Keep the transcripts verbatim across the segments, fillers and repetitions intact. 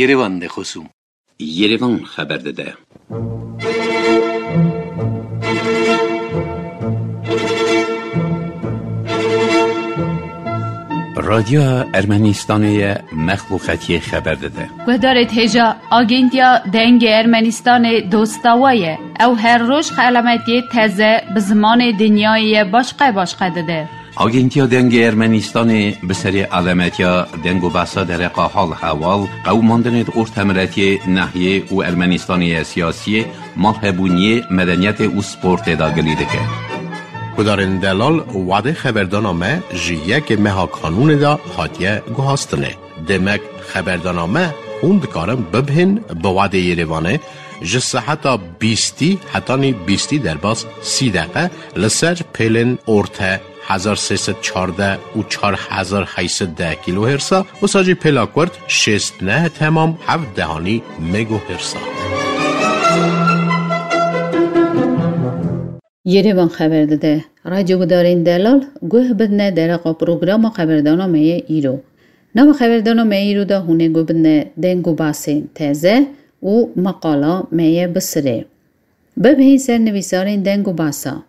Yerevan de خصوم Yerevan خبر داده. رادیو ارمنستان مخلوقاتی خبر داده. گذارت هجا آگنتیا دنگ ارمنستان دوستاویه او هر روز علامتی تازه به زمان دنیای باشقه باشقه داده. آگنتیا دنگ ارمنستان به سری علامتیا دنگ و بحثا در حال حوال قوماندن ارتمرتی ناحیه و ارمنستانی سیاسی مالهبونی مدنیت و سپورت داگلی دکه. کدارن دلال وعده خبردانامه جیه که مها قانون دا حاتیه گوهاستنه. دمک خبردانامه خوند کارم ببهن به وعده یریوانه جسه حتی بیستی حتی نی بیستی در باز سی دقیقه لسر پیلن ارته هزار سیصد چارده و چار هزار هیصد ده کیلو هرسا و ساجی پیلا کرد شست نه تمام هفت دهانی مگو هرسا. یریوان خبر داده. رادیو دارین دلال گوه بدنه در اقا پروگرام خبردانامه ایرو. نو خبردانامه ایرو دا هونه گو بدنه دنگو باسین تازه و مقالا میه بسره. ببهین سر نویسارین دنگو باسا.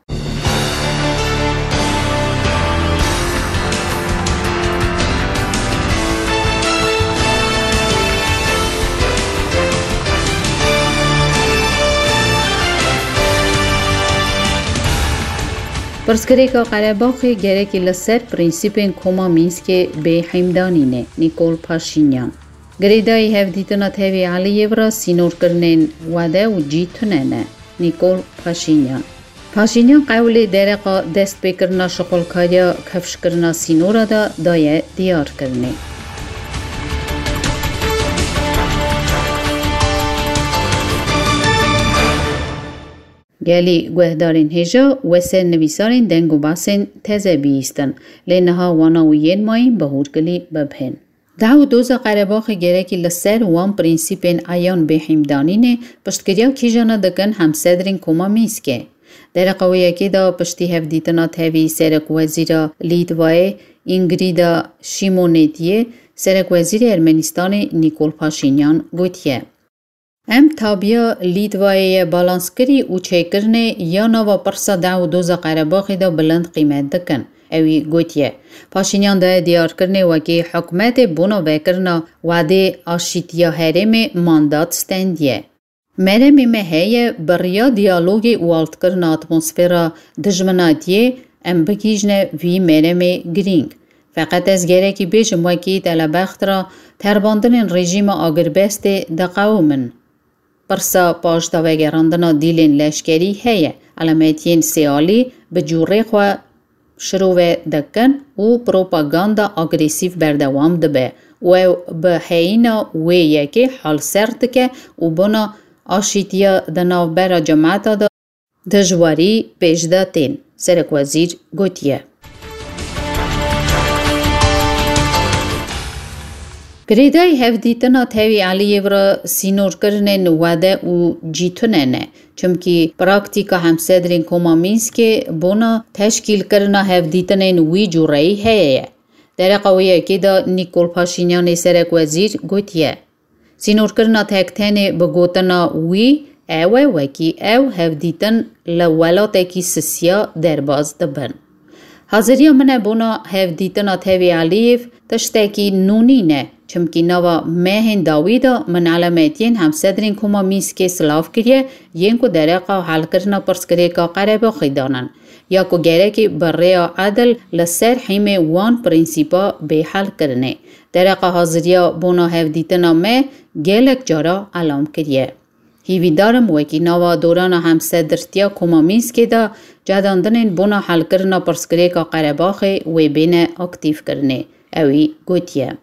پرسکریکا قره‌باغ گرکی لسر پرینسیپین کوما مینسک به حمدانینه نیکول پاشینیان. گریدای هفدیتنا تهوی علیه را سینور کرنین وده و جیتونه نیکول پاشینیان. پاشینیان قول درقا دست بکرنا شغل کاریا کفش کرنا سینورا دا دایه دیار کرنه. گلی گوهدارین هجا و سر نویسارین دنگو باسین تزه بیستن لینها واناویین ماین بهور گلی ببهن. دعو دوزا قره‌باغ گرکی لسر وان پرینسیپین آیان به حمدانینه پشتگریا کیجانا دکن همصدرین کوما میسکه. در قویه که دا پشتی هفدیتنا تاوی سرک وزیر لیتوای اینگریدا شیمونیتیه سرک وزیر ارمنستان نیکول پاشینیان گوتیه. ام تابیا لیتوای بالانس کری و چیکرنه یا نوا پرسا دعو دوزا قره‌باغ دا بلند قیمت دکن. اوی گوتیه. پاشینیان دا دیار کرنه وکی حکمت بونا بکرنا وعده آشیتیا هرم ماندات ستندیه. مرم مهیه بریا دیالوگی والت کرنا اتمسفیرا دجمناتیه ام بکیجنه وی مرم گرینگ. فقط از گره کی بیشم وکی تلبخت را ترباندن رژیم آگربست دقاومن. پرسا پاشتا وگراندنا دیلین لشکری هیه. علامتین سیالی به جوره خواه شروع دکن و پروپاگاندا اگریسیو بردوام دبه و به حینا و یکی حال سرد که و بنا آشیتیا دناو برا جماعت دا دجواری پیش داتین سرک وزیر گوتیه. گریدای هفدیتنا تاوی علیه را سینور کرنن وده و جیتوننه چمکی پراکتیکا همصدرین کوما مینسک بونا تشکیل کرنا هفدیتنن وی جورایی هیه. در قویه که دا نیکول پاشینیان سرک وزیر گوتیه. سینور کرنا تکتن بگوتنا وی اوه وکی او هفدیتن لولاته کی سسیا در باز دبن. حاضری منه بونا هفدیتنا تاوی علیه تشتاکی نونی نه چمکی نوا مهن داویدا من علامتین همصدرین کوما میسک سلاف کریه ین کو درقا حل کرنا پرسکریکا قره‌باغ دانن یا کو گرکی بریا عدل لسر حیم وان پرینسیپا به حل کرنه درقا حاضریا بونا هفدیتنا مه گلک جارا علام کریه. هیوی دارم وکی نوا دوران همصدرتیا کوما میسک دا جداندن بونا حل کرنا پرسکریکا قره‌باغ و بین اکتیف کرنه اوی گوتیه.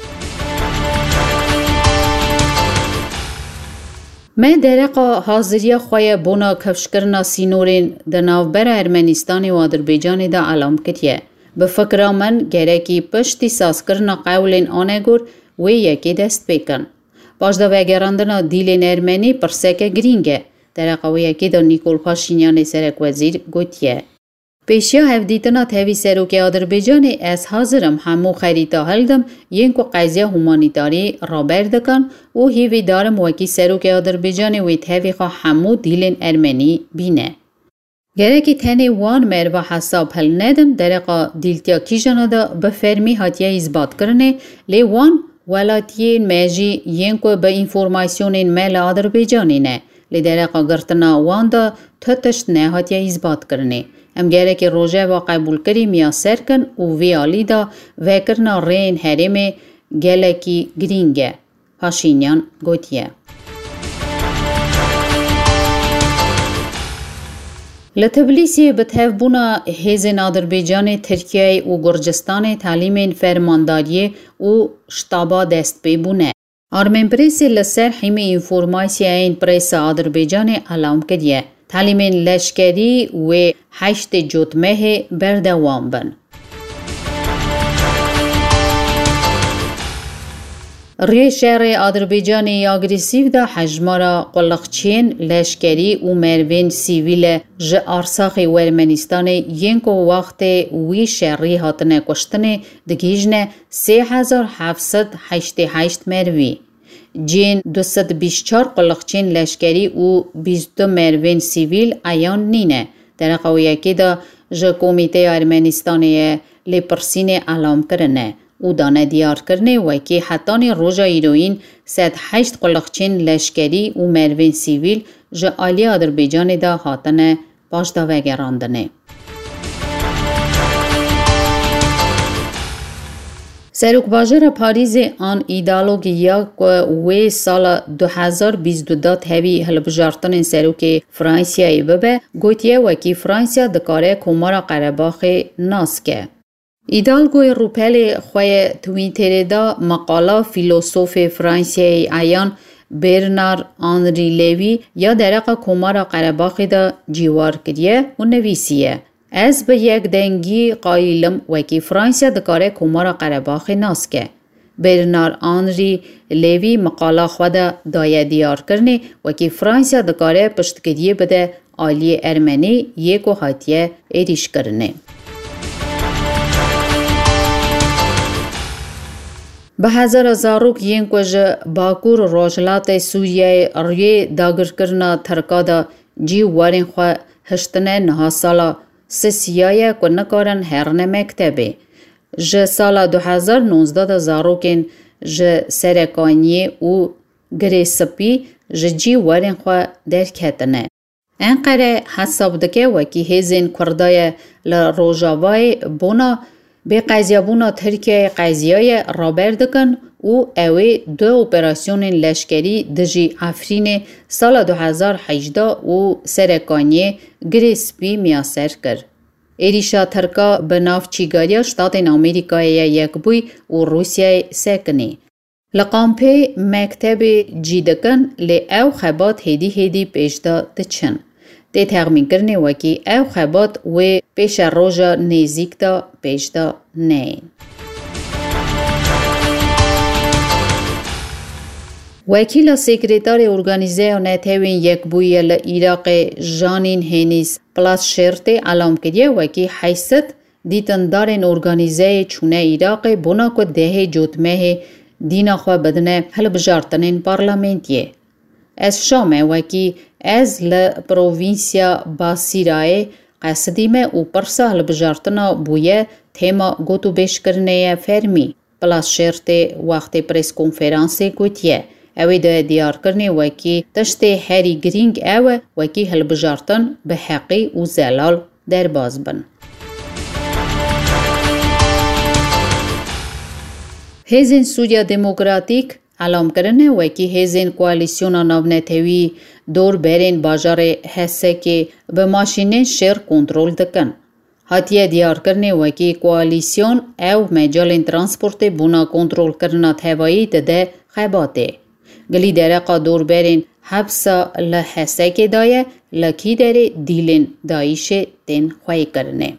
ما درقا حاضریا خواه بونا کفش کرنا سینورین دناو بر ارمنستان و آذربایجان دا علام کتیه. به فکر من گرکی پشتی ساز کرنا قولین آنگور و یکی دست بکن. باش دا وگراندنا دیلین ارمنی پرسکه گرینگه. درقا و یکی دا نیکول پاشینیان سرک وزیر گوتیه. پیشیا هفدیتنا تهوی سروک آذربایجان از حاضرم همو خریتا هلدم ینکو قضیه هومانیتاری را بردکن و هیوی دارم وکی سروک آذربایجان وی تهوی خواه همو دیلن ارمنی بینه. گرکی تنی وان مروا حساب هل ندم درقا دیلتیا کیجانا دا بفرمی هاتیه ازباد کرنه لی وان ولاتیین میجی ینکو به انفورماسیونین میل آذربایجانی نه لی درقا گرتنا وان دا تتشت نه هاتیه ازباد کرنه. ام گرکی روژه و قبول کری میا سرکن و وی آلی دا وکرنا رین هرم گلکی گرینگه. پاشینیان گوتیه. لتبلیسی بتهف بونا هیزن آذربایجان ترکیه و گرجستان تعلیم فرمانداری و شتابا دست پی بونه. آرمین پریسی لسر حیمی انفورماسی این پریس آذربایجان علام کردیه. تعلیم لشکری و هشت جوتمه بردوام بن. ری شهر آذربایجانی اگریسیو دا حجمارا قلقچین لشکری و مروین سیویل ج ارساخ ورمنستان ینکو وقت وی شهری هاتنه کشتنه دگیجنه سه هزار هفتصد و هشتاد و هشت مروی. جین دویست و بیست و چهار قلقچین لشکری و بیست و دو مروین سیویل ایان نینه. در قویه که دا ج کمیته ارمنستانی لپرسین علام کرنه. او دانه دیار کرنه و که حتانی روژا ایروین صد و هشت قلقچین لشکری و مروین سیویل جا آلی آذربایجان دا هاتنه باش دا وگراندنه. سروک باجر پاریز آن ایدالوگیا که وی سال دو هزار و بیست و دو تهوی هلبجارتن سروک فرانسیایی ببه گوتیه و که فرانسیا دکاره کمارا قرباخ ناس که. ایدالگوی روپل خوی تویتر دا مقاله فیلسوف فرانسیایی ایان برنار آنری لیوی یا درقا کمارا قرباخ دا جیوار کریه و نویسیه. از به یک دنگی قایلم وکی فرانسیا دکاره کمارا قرباخ ناس که. برنار آنری لیوی مقاله خود دایه دیار کرنه وکی فرانسیا دکاره پشتگیری بده آلی ارمنی یک و حاتیه ایریش کرنه. به هزار زاروک ینکوژ باکور روجلات سوریه روی داگر کرنا ترکادا جی وارن خو هشتنه نه سالا سسیای کو نکارن هرنه مکتبه ج سالا دو هزار و نوزده زاروکن ج سرکانی و گریسپی ج جی وارن خو درکتنه انقره حساب دکه وکی هزین کردای لروجاوای بونا به قضیه بونا ترکیه قضیه رابر دکن و اوی دو اپراسیون لشکری دجی افرین سال دو هزار و هجده و سرکانی گریسپی میاسر کرد. ایریشا ترکا به نافچیگاری شتات امریکای یک بوی و روسیای سکنی. لقامپه مکتب جیدکن لی او خبات هیدی هیدی پیشدا دچن. ده تغمین کرنه وکی او خبات و پیش روژا نیزیک دا پیش دا نه. وکیل سکرتار ارگانیزه تهوین یک بوی لعراق جانین هنیز پلاس شرط علام کردیه وکی حیثت دیتن دارن ارگانیزه چونه عراق بنا که ده جوتمه دینا خواه بدنه حل بجارتنین پارلمنتیه. از شامه وکی از لپرووینسیا باسیرای قصدیمه و پرسا حل بجارتنا بویه تیما گوتو بیش کرنه فرمی پلاس شرط وقت پریس کنفرانسی گوتیه. اوی ده دیار کرنه وکی تشت هری گرینگ او وکی حل بجارتن به حقی و زلال در باز بن. هزین سوریا دموکراتیک علام کرنه وکی هزین کوالیسیونا ناونتوی دور برین باجار حسه که به ماشین شهر کنترل دکن. هاتیه دیار کرنه وکی کوالیسیون او مجال ترانسپورت بونا کنترل کرنا تهوایی دده خیباته. گلی درقا دور برین حبسا لحسه که دایه لکی داره دیلن دایش تن خواهی کرنه.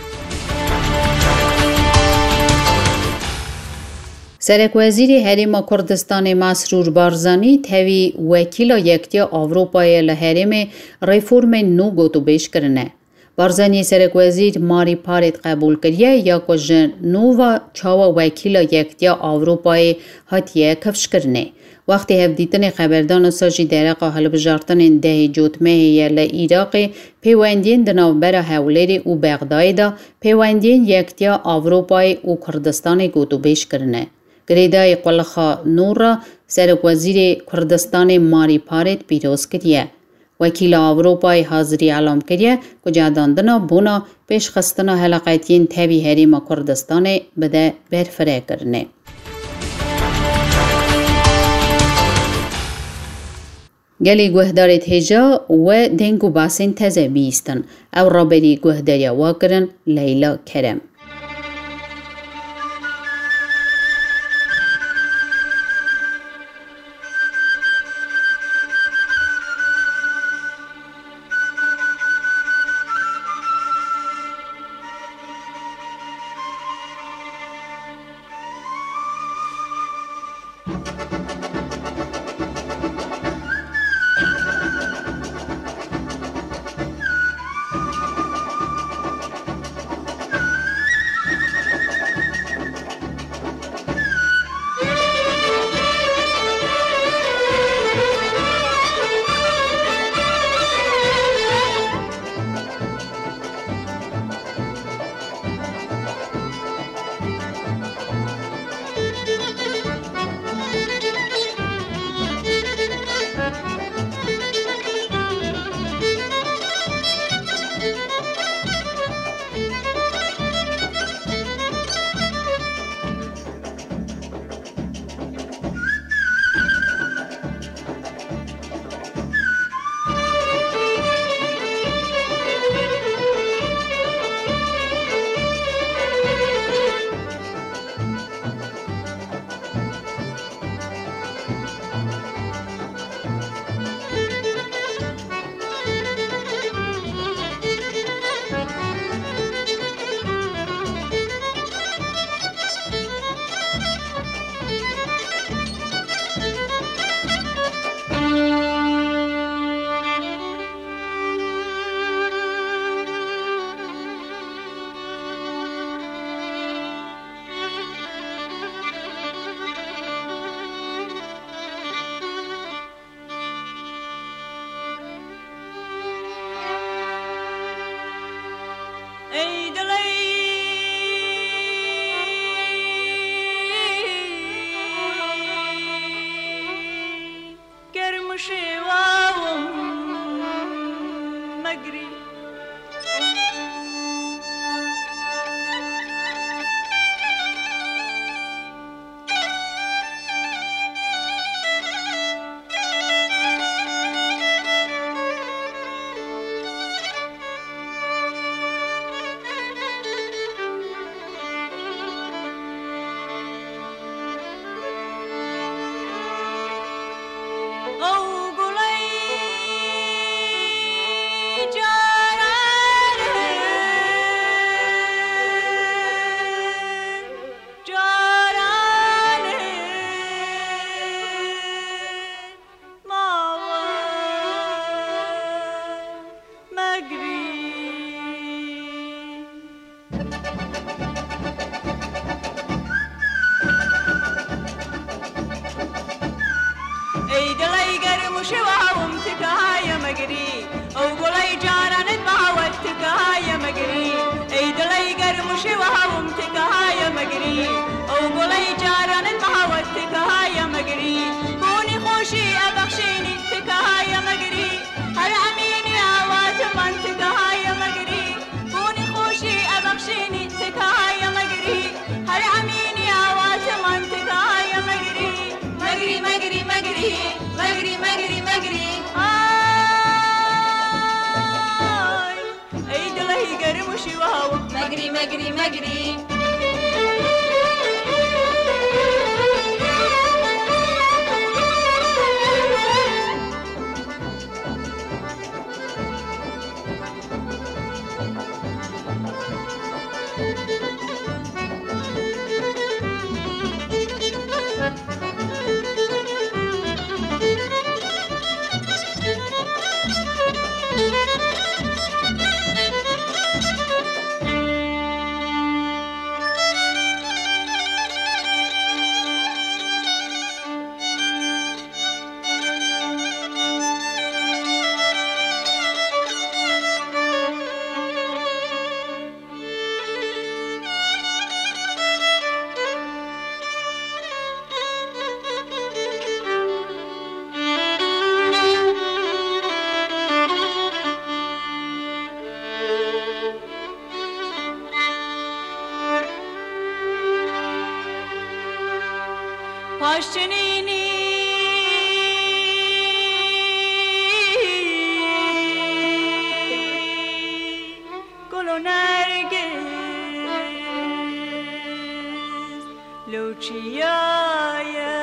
سرک وزیر حرم کردستان مسرور بارزانی تهوی وکیل یکتی آوروپای لحرم ریفورم نو گوتو بیش کرنه. بارزانی سرک وزیر ماری پارت قبول کریه یا کجن نووا چاوا وکیل یکتیا آوروپای هاتیه کفش کرنه. وقتی هفدیتن خبردان ساجی درقا حل بجارتن ده جوتمه یا لعراق پیواندین دناوبر حولری و بغدایدا پیواندین یکتیا آوروپای و کردستان گوتو بیش کرنه. گریدای قلخا نورا سرک وزیر کردستان ماری پارت پیروز کریه. وکیل آوروپای حاضری علام کریه کجا داندنا بونا پیش خستنا حلقاتین تابی حریم کردستان بده برفره کرنه. گلی گوهداری تیجا و دنگو باسین تزه بیستن او رابری گوهداری واکرن لیلا کرم. مجري مجري مجري پاشنینی گل و نرگس لوچیایه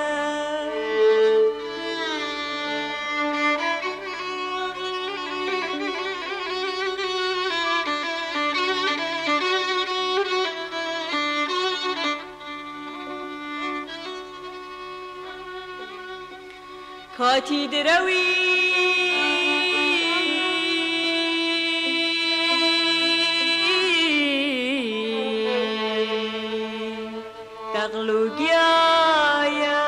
کاتی دروی دغلو گیایا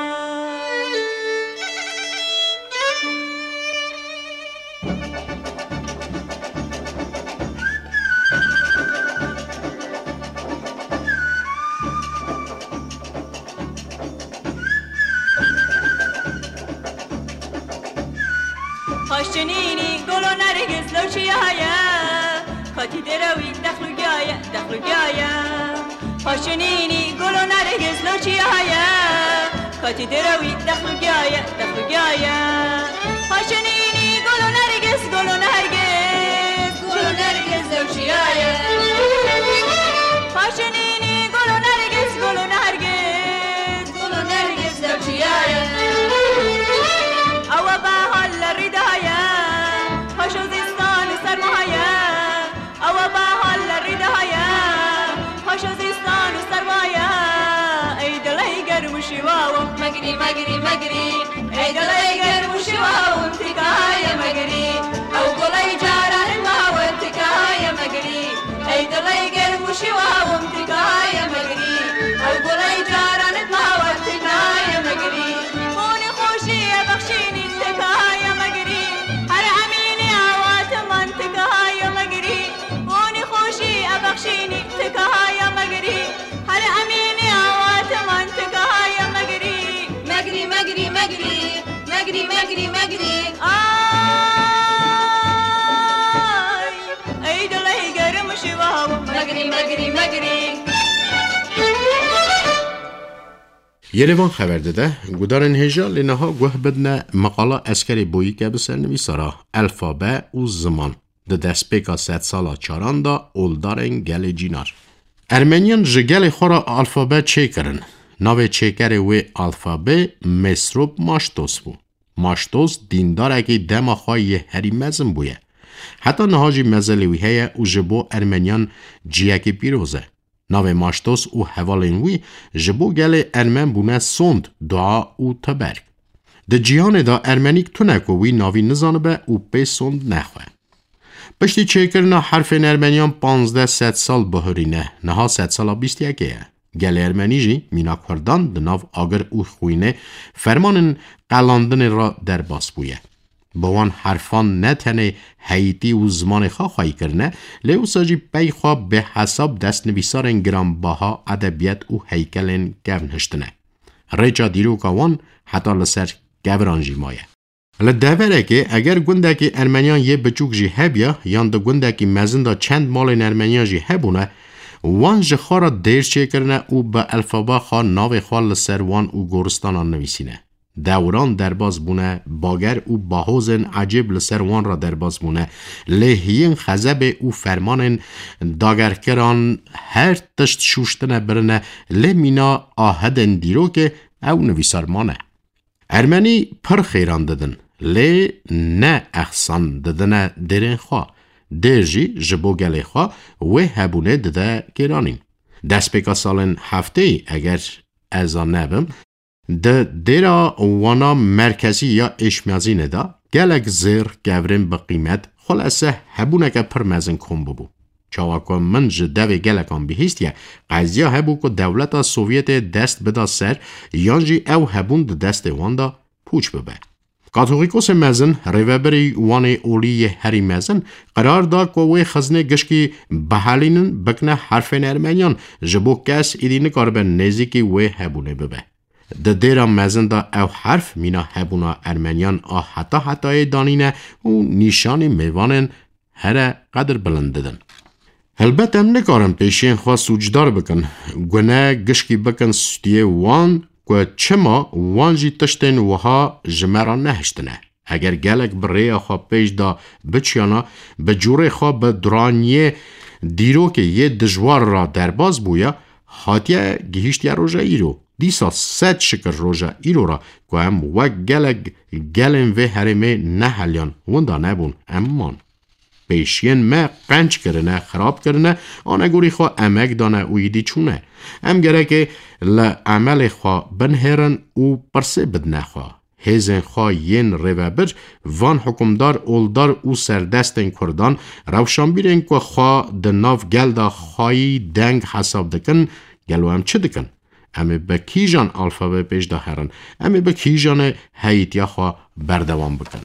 پاشنینی گل و نرگس لوچیایه کاتی دروی دغلو گیایا دغلو گیایا پاشنینی گل و نرگس لوچیایه کاتی دروی دغلو گیایا دغلو گیایا پاشنینی گل و نرگس گل و نرگس گل و نرگس لوچیایه پاشنینی گل و نرگس گل و نرگس گل و نرگس لوچیایه او بهال ردایا پاشو زیستان سرمایه او بهال ردایا پاشو زیستان سرمایه ای دلای گرم شواو مگری مگری مگری ای دلای گرم شواو تکای مگری او گلای جاران ما تکای مگری ای دلای گرم شواو تکای مگری او گلای جاران ما تکای مگری اون خوشی بخشینی تکای مگری هر امینی آوات من تکای مگری اون خوشی بخشینی تکای مگری هر امینی آوات من تکای مگری مگری مگری مگری مگری مگری مگری آی ای دلای گرم شواو مگری مگری مگری یروان خبر داده گودارن هجا لنها گوه بدنه مقاله اسکری بویی که بسر نویسارا الفابه و زمان ده دست پیکا ست سالا چاران دا اولدارن گل جینار ارمنیان جگل خورا الفابه چه کرن؟ ناوه چه کره و الفابه مصروب ماشتوس بو ماشتوس دیندار اگه دما خواهی هری مزم بویه حتی نهاجی مزلیوی هیا او جبو ارمنیان جیه پیروزه ناوه ماشتوس او حوالین وی جبو گل ارمن بونه سوند دعا او تبرگ ده جیان دا ارمنیک تونکو وی ناوی نزانه به او پی سوند نخواه پشتی چه کرنا حرف ارمنیان پانزده ست سال بهرینه نها ست سال بیست یکیه گل ارمنی جی مینا کردان ده ناو آگر او خوینه فرمان قلاندن را در باس بویه بوان حرفان نتنه حیطی و زمان خواه خواهی کرنه لیو ساجی پی خواه به حساب دست نویسارن گرانباها ادبیت و هیکلن گون هشتنه ریچا دیروکاوان حتی لسر گورانجی مایه لدهوره که اگر گنده که ارمنیان یه بچوک جی هبیا یان ده گنده که مزن دا چند مال ارمنیان جی هبونه وان جخوا را دیر چه کرنه او به الفابا خواه ناو خواه لسر وان او گورستان نویسینه دوران درباز بونه باگر او باهوزن عجب لسر وان را درباز بونه لحیین خزب او فرمان داگرکران هر تشت شوشتنه برنه لمینا آهدن دیرو که او نویسارمانه ارمنی پر خیران ددن لی نه اخسان ددنه درین خواه درجی جبو گلی خواه و هبونه دده گرانیم دست بکا سالن هفته ای اگر ازا نبم ده دیرا وانا مرکزی یا اشمیازی ندا گلک زیر گورین به قیمت خلاصه هبونه که پر مزن کن ببو چاواکا من جدوی گلکان بهیست یا قضیه هبو که دولت سوویت دست بدا سر یانجی او هبون ده دست واندا پوچ ببه کاتولیکوس مزن ریوبری وان اولی هری مزن قرار دا که وی خزنه گشکی بحالینن بکنه حرفین ارمنیان جبو کس ایدی نکار به نزیکی وی هبونه ببه ده دیرا مزن دا او حرف مینا هبونا ارمنیان آه حتا حتای دانینه و نیشانی میوانن هر قدر بلنددن البته هم نکارم پیشین خواه سوجدار بکن گونه گشکی بکن ستیه وان که چما وانجی تشتن وها جمرا نهشتنه. اگر گلک برای خواه پیش دا بچیانا به جوره خواه به درانیه دیرو که یه دجوار را درباز بویا حاتیه گهیشت یا روژا ایرو. دیسا ست شکر روژا ایرو را که هم وک گلک گلن و هرمه نهلیان وندا نبون امان. پیشین ما قنچ کرنه خراب کرنه آنه گوری خواه امک دانه اویدی چونه. ام گره که لعمل خواه بنهرن او پرسه بدنه خواه. هزن خواه ین روابر وان حکمدار اولدار او سردستن کردان روشان بیرن که خواه دناف گل دا خواهی دنگ حساب دکن گلو هم چه دکن؟ امی به کیجان الفابه پیش دا هرن امی به کیجان حیطیا خواه بردوان بکن.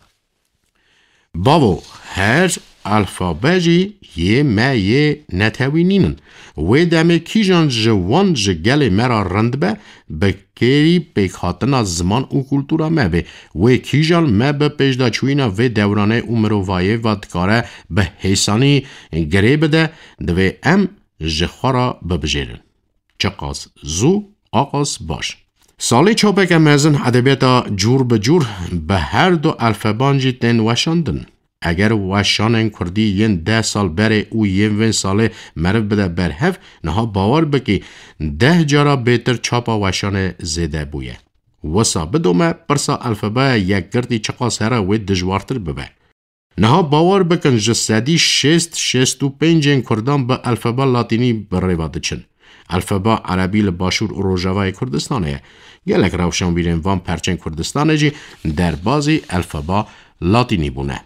باو هر الفابه جی یه ما یه نتوینینن و دمه کیجان جوان جگل مرا رند به بکری پیکاتنا زمان و کلتورا ما به و کیجان ما به پیشدا چوینا و دورانه عمرو وایه ودکاره به حسانی گره بده دوی ام جخورا ببجیرن. چقاس زو آقاس باش. سالی چوبک امازن ادبیاتا جور به جور به هر دو الفبانجی تن وشاندن. اگر وشانن کردی ین ده سال بره او ین وین ساله مرف بده برهف نها باور بکی ده جارا بیتر چاپا وشان زیده بویه. وسا بدومه پرسا الفبای یک گردی چقاس هره و دجوارتر ببه. نها باور بکن جسدی شست شست و پنجین کردان به الفبا لاتینی بریواده چن. الفبا عربی لباشور و روژاوای کردستانه. گلک روشان بیرین وان پرچن کردستانه جی در بازی الفبا لاتینی بونه.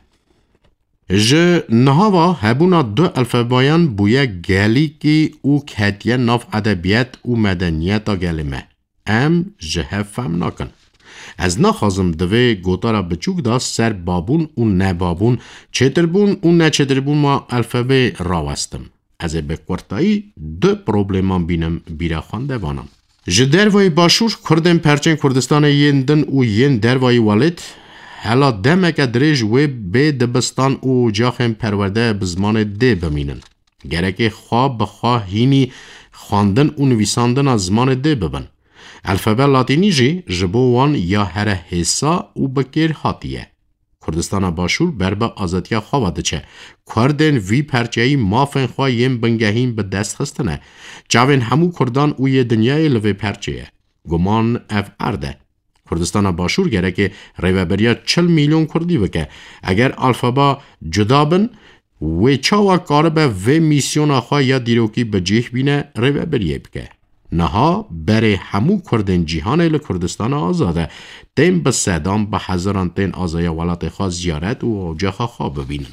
ج نهاوا هبونا دو الفبایان بویا گلی کی او کهتیه ناف ادبیت و مدنیت گلمه. ام جه فهم نکن. از نخوازم دوی گوتارا بچوک دا سر بابون و نبابون چتر بون و نچتر بون ما الفبه راوستم. از بکورتایی دو پروبلیمان بینم بیره خوانده وانم. ج دروای باشور کردن پرچن کردستان ین دن و ین دروای والد حالا دمک دریج و به دبستان او جاخم پرورده بزمان ده بمینن. گرک خواه بخواه هینی خواندن و نویساندن از زمان ده ببن. الفبه لاتینی جی جبوان یا هر حسا و بکر حاتیه. کردستان باشور بربه آزادیا خواهده چه. کردن وی پرچهی مافن خواه یم بنگهیم به دست خستنه. جاوین همو کردان او یه دنیای لوی پرچهه. گمان اف ارده. کردستان باشور گره که ریوبریا چل میلیون کردی بکه. اگر الفبا جدا بن و چاوا کاره به و میسیون آخواه یا دیروکی بجیح بینه ریوبریه بکه. نها بره همو کردن جیهان ایل کردستان آزاده تیم به سدام به هزاران تین آزای ولات خواه زیارت و جاخا خواه ببینن.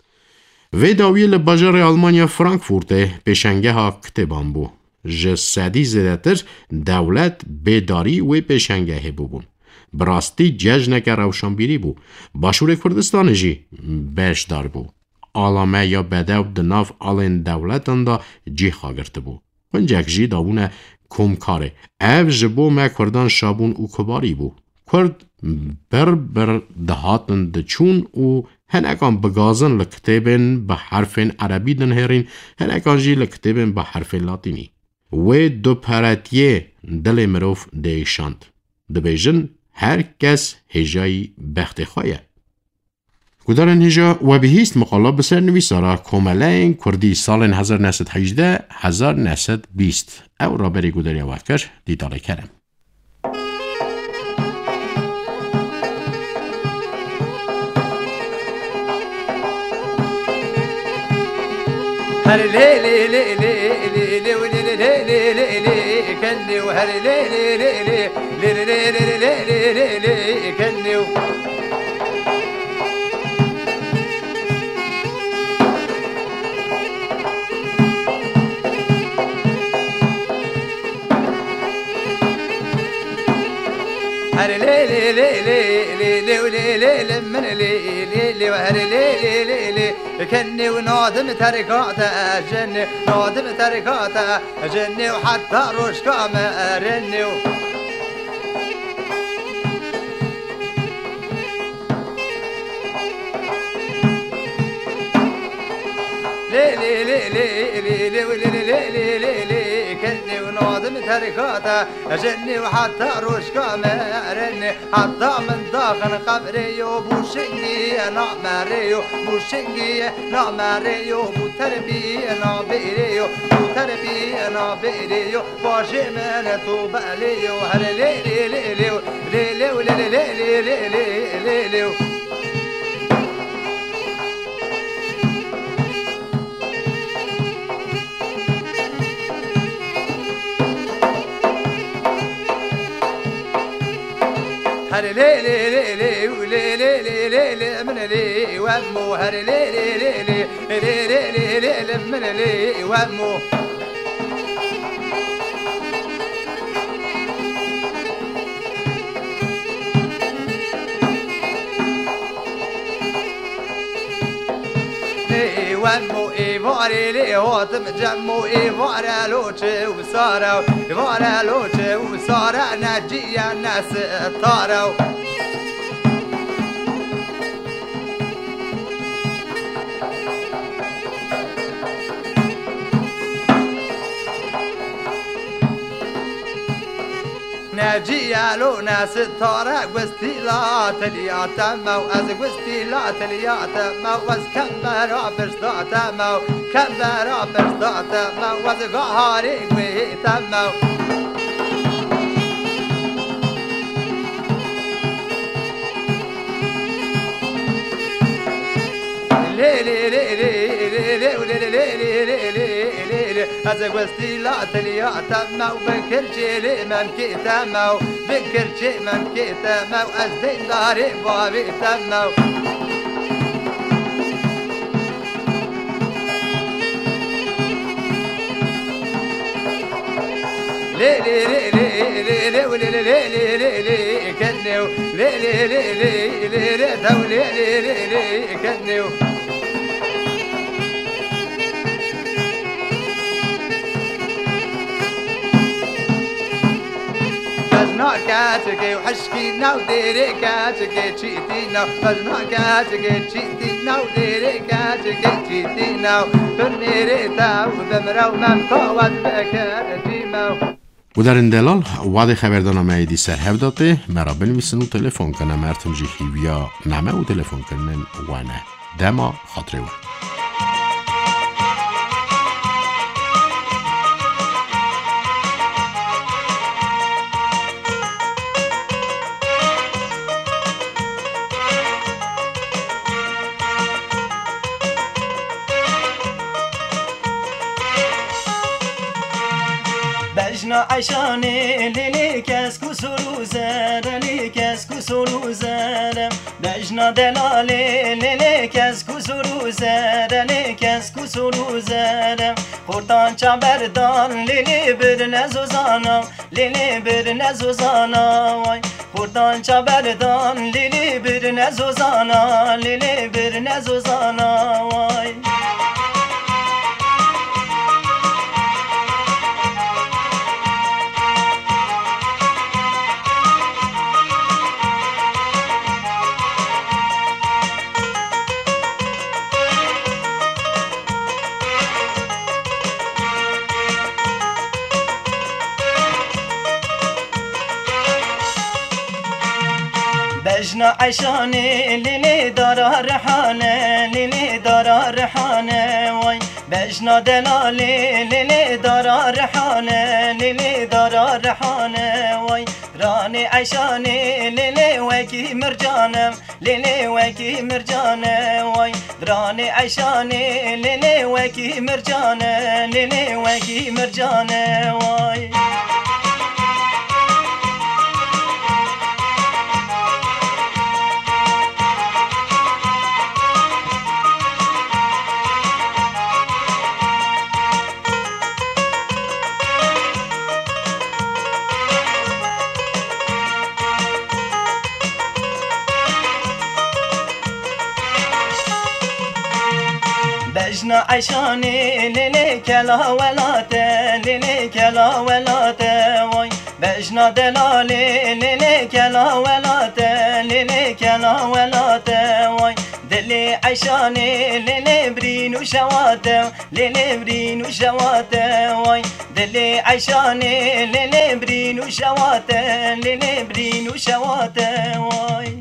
و داوی لباجر آلمانیا فرانکفورت پیشنگه ها کتبان بو. ج سدی زدتر دولت بیداری و پیشنگه ببون. براستی ججنک روشنبیری بو. باشور کردستان جی بیش دار بو. آلامه یا بدو دناف آلین دولتان دا جی خاگرت بو. ونجک جی داونه کم کاره. او جبو ما کردان شابون و کباری بو. کرد بر بر دهاتن دچون و هنکان بگازن لکتبن به حرفین عربی دنهرین هنکان جی لکتبن به حرف لاتینی. و دو پراتیه دل مروف دیشاند. دبیجن هر کس هجایی بخت خواهی. کدارن هجا و بهیست مقالا بسر نویسارا کمالین کردی سال هزار و نهصد و هجده هزار و نهصد و بیست او را بری کداری وکر دیداره کرم. هر لي لي لي لي لي لي ولي لي لي لي لي كني وهر لي لي لي لي لي لي لي لي لي لي كني هر لي لي لي لي لي لي ولي لي لمن لي لي لي وهر لي لي لي لي كني ونادم تركات أجني نادم تركات أجني وحتى رشكا ما أرني لي لي لي لي لي لي لي لي لي لي كني ونادم تركاتا جني وحتى روش كامرني حتى من داخل قبريو بوشنجي نعمريو بوشنجي نعمريو بو تربي نعبيريو بو تربي نعبيريو باجي من توباليو هلي لي لي لي لي لي لي لي لي لي لي لي هر لي لي لي لي ولي لي لي لي لي من لي وامو هر لي لي لي لي لي لي لي لي من لي وامو وامو ايفاري لي هاتم جمو ايفارا لوچه وسارا ايفارا لوچه وسارا نجيا ناس طارو نجيا لو ناس طارا قستي لا تلياتا مو از قستي لا تلياتا مو از كمبرا برستاتا مو كمبرا برستاتا مو از قهاري قويتا مو لي لي لي لي لي لي لي لي لي از قستي لا تلياتا مو بكر جيلي من كيتا مو بكر جي من كيتا مو از دين داري بابي تمو لي لي لي لي لي لي لي لي لي لي كنيو لي لي لي لي لي لي دولي لي لي لي كنيو بجنا كاتكي وحشكينا وديري كاتكي تشيتينا بجنا كاتكي تشيتينا وديري كاتكي تشيتينا فرنيري تاو بمرو ممكوات بكر جيمو و در این دلال وعده خبردانامه دی سر هفداته مرا بنویسن و تلفن کنه مرتم جی خیویا نمه و تلفن کنن وانه دما خاطره و بجنا عشاني ليلي كاسكو سروزر ليلي كاسكو سروزر بجنا دلالي ليلي كاسكو سروزر ليلي كاسكو سروزر خورتان چابردان ليلي برن زوزانا ليلي برن زوزانا واي خورتان چابردان ليلي برن زوزانا ليلي برن زوزانا واي بجنا عشاني ليلي دارا رحانة ليلي دارا رحانة واي بجنا دلالي ليلي دارا رحانة ليلي دارا رحانة واي راني عشاني ليلي وكي مرجانم ليلي وكي مرجانة واي راني عشاني ليلي وكي مرجانة ليلي وكي مرجانة واي بجنا عشاني ليلي كلا ولاته ليلي كلا ولاته واي بجنا دلالي ليلي كلا ولاته ليلي كلا ولاته واي دلي دلی عشانه لیلی برین و شواته لیلی برین و شواته وای دلی عشانه لیلی برین و شواته لیلی برین و شواته وای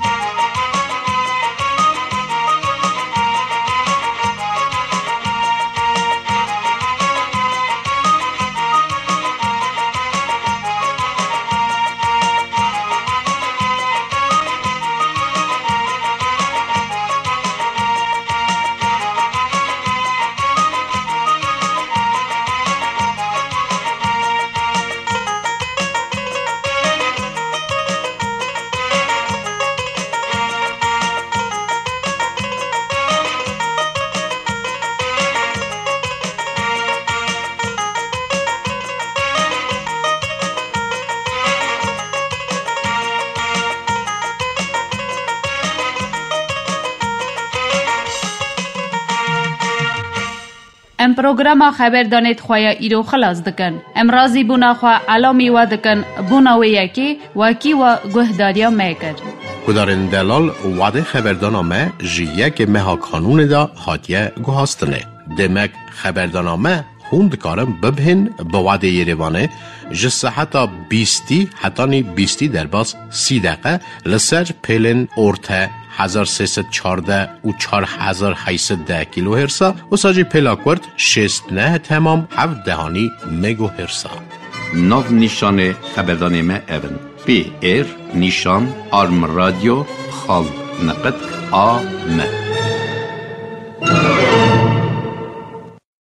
ام پروگرام خبر دانید خواه ایرو خلاص دکن. ام رازی بونا خواه علامی و دکن بونا و یکی وکی و گهداریا میکر. کدارن دلال وعده خبردانامه جیه که مها کانون دا هاتیه گوهاستنه. دمک خبردانامه خوند کارم ببهن به وعده یریوانه جسه حتی بیستی حتی نی بیستی در باز سی دقیقه لسر پیلن ارته هزار سیصد چارده و چار هزار هیصد ده کیلو هرسا و ساجی پلاکورد شست نه تمام هفت دهانی مگو هرسا. ناو نیشان خبردانه ما اون پی ایر نیشان آرم رادیو خال نقد آ م